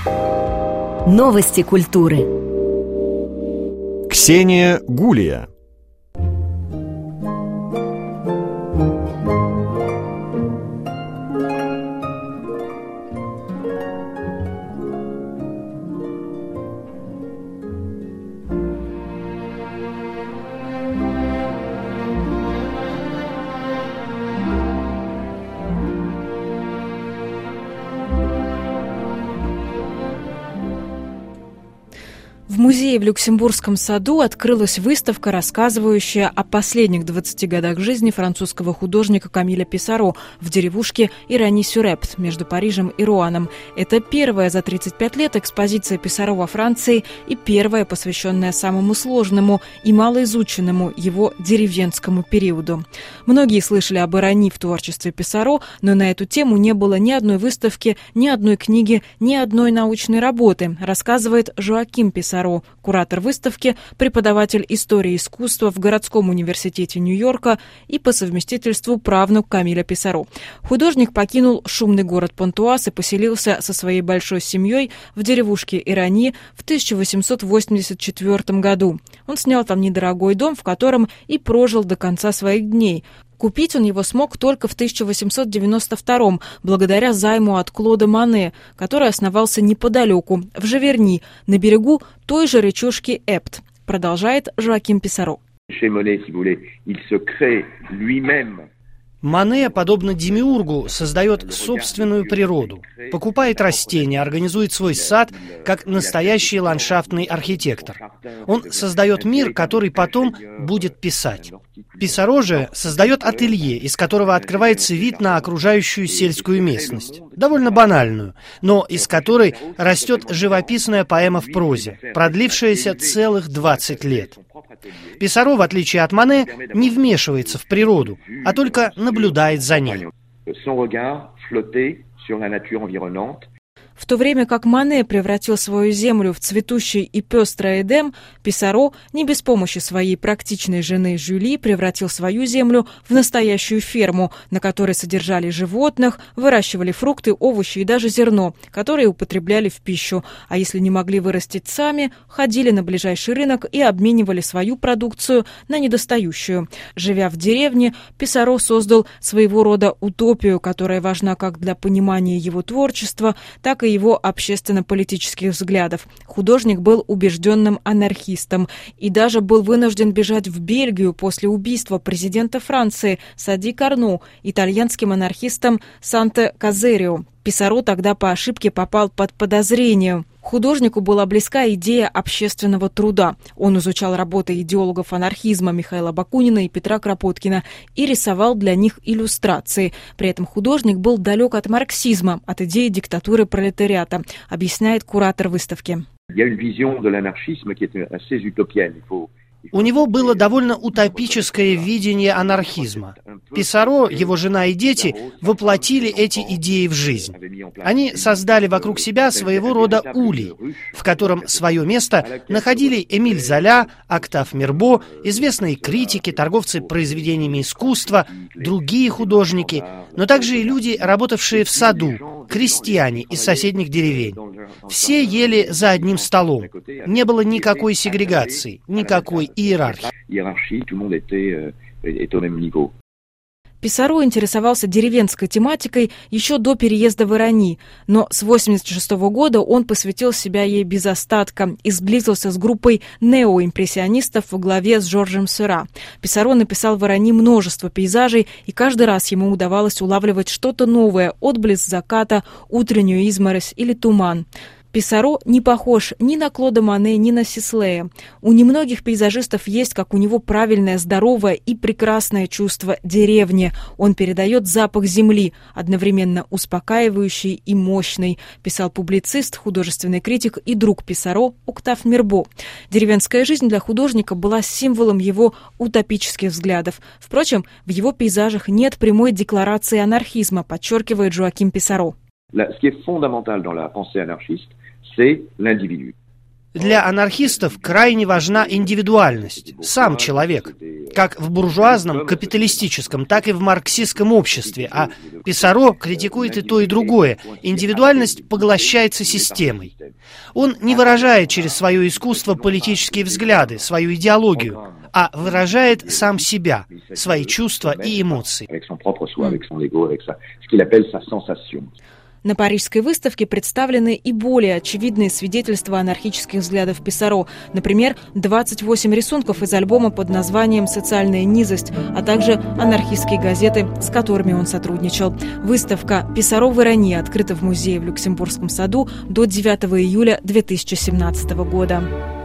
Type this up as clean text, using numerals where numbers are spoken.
Новости культуры. Ксения Гулия. В музее в Люксембургском саду открылась выставка, рассказывающая о последних 20 годах жизни французского художника Камиля Писаро в деревушке Ирани-сюр-Эпт между Парижем и Руаном. Это первая за 35 лет экспозиция Писаро во Франции и первая, посвященная самому сложному и малоизученному его деревенскому периоду. Многие слышали об Ирани в творчестве Писаро, но на эту тему не было ни одной выставки, ни одной книги, ни одной научной работы, рассказывает Жоаким Писаро, куратор выставки, преподаватель истории искусства в городском университете Нью-Йорка и по совместительству правнук Камиля Писаро. Художник покинул шумный город Понтуаз и поселился со своей большой семьей в деревушке Ирани в 1884 году. Он снял там недорогой дом, в котором и прожил до конца своих дней. Купить он его смог только в 1892-м, благодаря займу от Клода Мане, который основался неподалеку, в Живерни, на берегу той же речушки Эпт, продолжает Жоаким Писаро. Мане, подобно демиургу, создает собственную природу, покупает растения, организует свой сад как настоящий ландшафтный архитектор. Он создает мир, который потом будет писать. Писаро же создает ателье, из которого открывается вид на окружающую сельскую местность, довольно банальную, но из которой растет живописная поэма в прозе, продлившаяся целых 20 лет. Писаро, в отличие от Мане, не вмешивается в природу, а только наблюдает за ней. В то время как Мане превратил свою землю в цветущий и пестрый Эдем, Писаро не без помощи своей практичной жены Жюли превратил свою землю в настоящую ферму, на которой содержали животных, выращивали фрукты, овощи и даже зерно, которые употребляли в пищу. А если не могли вырастить сами, ходили на ближайший рынок и обменивали свою продукцию на недостающую. Живя в деревне, Писаро создал своего рода утопию, которая важна как для понимания его творчества, так и его общественно-политических взглядов. Художник был убежденным анархистом и даже был вынужден бежать в Бельгию после убийства президента Франции Сади Карно итальянским анархистом Санте Казерио. Писаро тогда по ошибке попал под подозрение. Художнику была близка идея общественного труда. Он изучал работы идеологов анархизма Михаила Бакунина и Петра Кропоткина и рисовал для них иллюстрации. При этом художник был далек от марксизма, от идеи диктатуры пролетариата, объясняет куратор выставки. У него было довольно утопическое видение анархизма. Писаро, его жена и дети воплотили эти идеи в жизнь. Они создали вокруг себя своего рода улей, в котором свое место находили Эмиль Золя, Октав Мирбо, известные критики, торговцы произведениями искусства, другие художники, но также и люди, работавшие в саду, крестьяне из соседних деревень. Все ели за одним столом. Не было никакой сегрегации, никакой иерархии. Писаро интересовался деревенской тематикой еще до переезда в Ирани, но с 1986 года он посвятил себя ей без остатка и сблизился с группой неоимпрессионистов во главе с Жоржем Сeurat. Писаро написал в Ирани множество пейзажей, и каждый раз ему удавалось улавливать что-то новое – отблеск заката, утреннюю изморозь или туман. Писаро не похож ни на Клода Мане, ни на Сислея. У немногих пейзажистов есть, как у него, правильное, здоровое и прекрасное чувство деревни. Он передает запах земли, одновременно успокаивающий и мощный, писал публицист, художественный критик и друг Писаро Октав Мирбо. Деревенская жизнь для художника была символом его утопических взглядов. Впрочем, в его пейзажах нет прямой декларации анархизма, подчеркивает Жоаким Писаро. Ce qui est fondamental dans la pensée anarchiste, c'est l'individu. Для анархистов крайне важна индивидуальность, сам человек, как в буржуазном, капиталистическом, так и в марксистском обществе, а Писаро критикует и то, и другое. Индивидуальность поглощается системой. Он не выражает через свое искусство политические взгляды, свою идеологию, а выражает сам себя, свои чувства и эмоции. На Парижской выставке представлены и более очевидные свидетельства анархических взглядов Писаро. Например, 28 рисунков из альбома под названием «Социальная низость», а также анархистские газеты, с которыми он сотрудничал. Выставка «Писаро в Иране» открыта в музее в Люксембургском саду до 9 июля 2017 года.